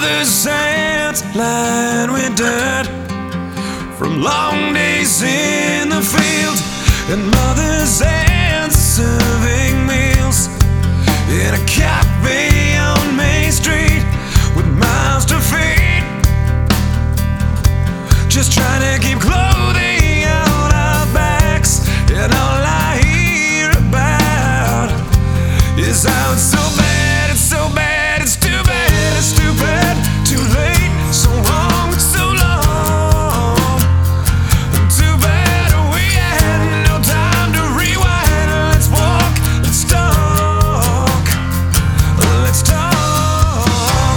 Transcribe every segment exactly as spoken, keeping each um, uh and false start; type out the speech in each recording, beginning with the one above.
Father's hands lined with dirt from long days in the field, and mother's hands serving meals in a cafe on Main Street with mouths to feed, just trying to keep clothing on our backs. And all I hear about is how it's so bad, it's so bad, it's too bad, it's too bad, too late, so wrong, so long. Too bad we had no time to rewind. Let's walk, let's talk, let's talk.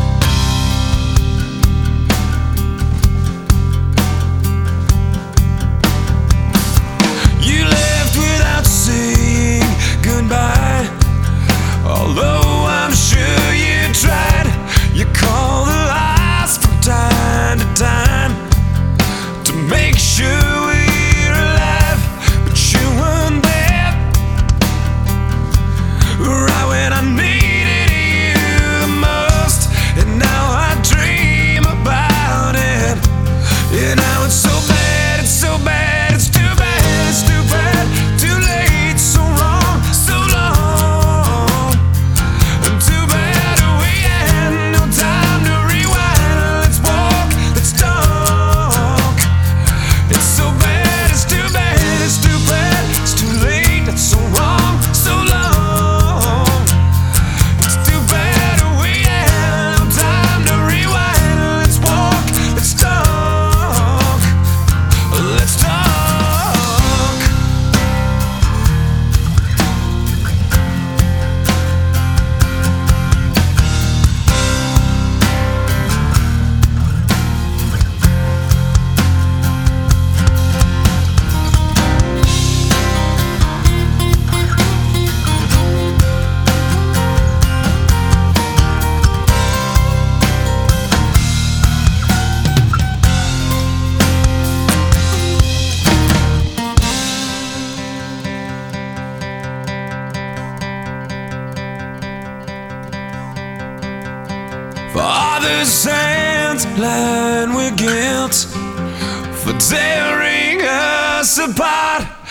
You left without saying goodbye, although I'm sure you tried. You call the lights from time to time to make sure we're alive, but you weren't there right when I needed you the most. And now I dream about it. And now it's so bad, it's so bad, it's too bad, it's too bad, too late, so wrong, so long. And too bad we had no time to rewind. Let's walk, let's talk. It's so bad, it's too bad, it's too bad, it's too late, it's so wrong, so long. It's too bad we had no time to rewind. Let's walk, let's talk, let's talk. Father's hands lined with guilt for tearing us apart.